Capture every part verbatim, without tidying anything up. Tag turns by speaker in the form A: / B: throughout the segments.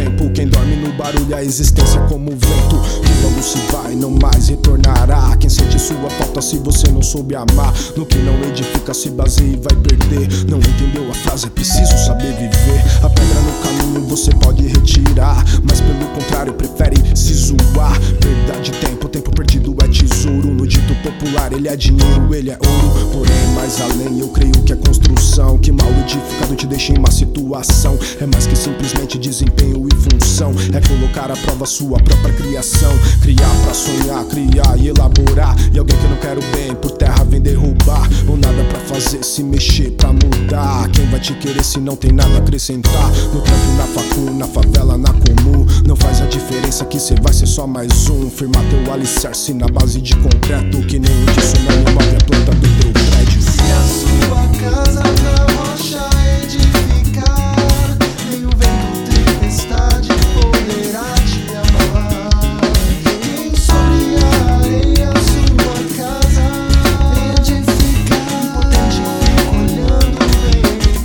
A: tempo. Quem dorme no barulho, a existência como o vento, que logo se vai, não mais retornará. Quem sente sua falta se você não soube amar, no que não edifica se baseia e vai perder. Não entendeu a frase, é preciso saber viver. A pedra no caminho você pode retirar, mas pelo contrário prefere se zoar. Perda de tempo, tempo perdido é tesouro. No dito popular ele é dinheiro, ele é ouro. Porém mais além eu creio que é construção, que mal edificado te deixa em má situação. É mais que simplesmente desempenho e função, é colocar à prova sua própria criação. Criar pra sonhar, criar e elaborar, e alguém que não quer o bem por terra vem derrubar. Ou nada pra fazer, se mexer pra mudar. Quem vai te querer se não tem nada a acrescentar? No trampo, na facu, na favela, na comum, não faz a diferença que cê vai ser só mais um. Firmar teu alicerce na base de concreto, que nem o tsunami move a planta do teu prédio.
B: Se a sua casa na rocha edificar, nem o vento tempestade poderá te abalar. Quem sobre a areia sua casa edificar, impotente fica olhando vendo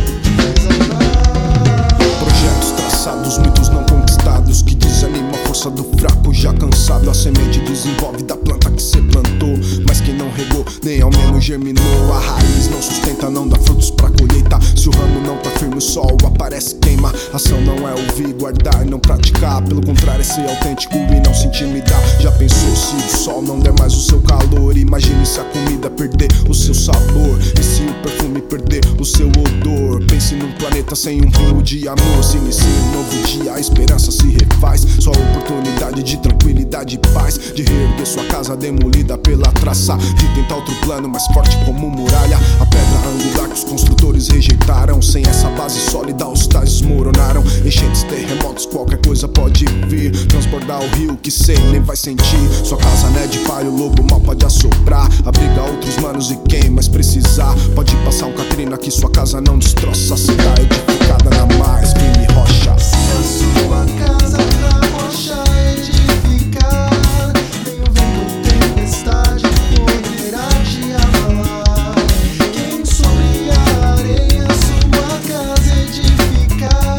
B: tudo desabar.
A: Projetos traçados, muitos não conquistados, que desanima a força do fraco já cansado. A semente desenvolve da planta que cê plantou, mas quem não regou nem ao menos germinou. A raiz não sustenta, não dá frutos pra colheita. Se o ramo não tá firme, o sol aparece, queima. Ação não é ouvir, guardar, não praticar. Pelo contrário é ser autêntico e não se intimidar. Já pensou se o sol não der mais o seu calor? Imagine se a comida perder o seu sabor, e se o perfume perder o seu odor. Pense num planeta sem um pingo de amor. Se inicia um novo dia, a esperança se refaz. Só oportunidade de tranquilidade e paz, de reerguer sua casa demolida pela traça, de tentar outro plano mais forte como muralha. A pedra angular que os construtores rejeitaram, sem essa base sólida os tais desmoronaram. Enchentes, terremotos, qualquer coisa pode vir, transbordar o rio que cê nem vai sentir. Sua casa não é de palha, o lobo mal pode assoprar, abriga outros manos e quem mais precisar. Pode passar um Katrina que sua casa não destroça, se tá edificada na mais firme rocha.
B: Se a sua casa na rocha edificar, nem o vento tempestade poderá te abalar. Quem sobre a areia sua casa edificar,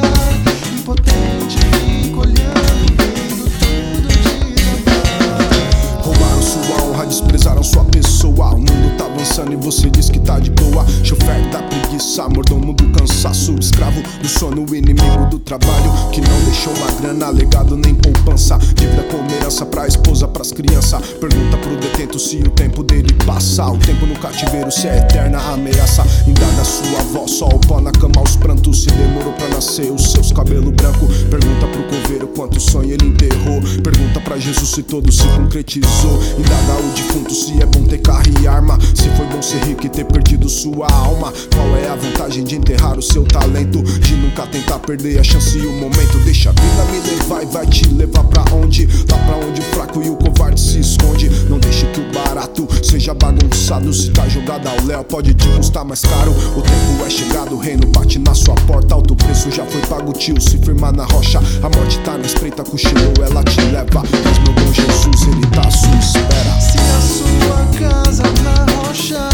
B: impotente fica olhando vendo tudo desabar.
A: Roubaram sua honra, desprezaram sua pessoa. O mundo tá avançando e você diz que tá de boa. Chofer da preguiça, mordomo do cansaço, escravo do sono, inimigo do trabalho, que não deixou uma grana, legado nem poupança. Dívida como herança pra esposa, pras crianças. Pergunta pro detento se o tempo dele passa. O tempo no cativeiro se é eterna ameaça. Indaga sua avó, só o pó na cama, os prantos. Se demorou pra nascer os seus cabelos brancos. Pergunta pro coveiro quanto sonho ele enterrou. Pergunta pra Jesus se todo se concretizou. Indaga o defunto se é bom ter carro e arma, se foi bom ser rico e ter perdido sua alma. Qual é a vantagem de enterrar o seu talento, de nunca tentar perder a chance e o momento? Deixa a vida me levar e vai te levar pra onde? Lá pra onde o fraco e o covarde se esconde. Não deixe que o barato seja bagunçado, se tá jogado ao léu pode te custar mais caro. O tempo é chegado, o reino bate na sua porta. Alto preço já foi pago, tio, se firmar na rocha. A morte tá na espreita, cochilou, ela te leva. Mas meu bom Jesus, ele tá à sua espera.
B: Se a sua casa na rocha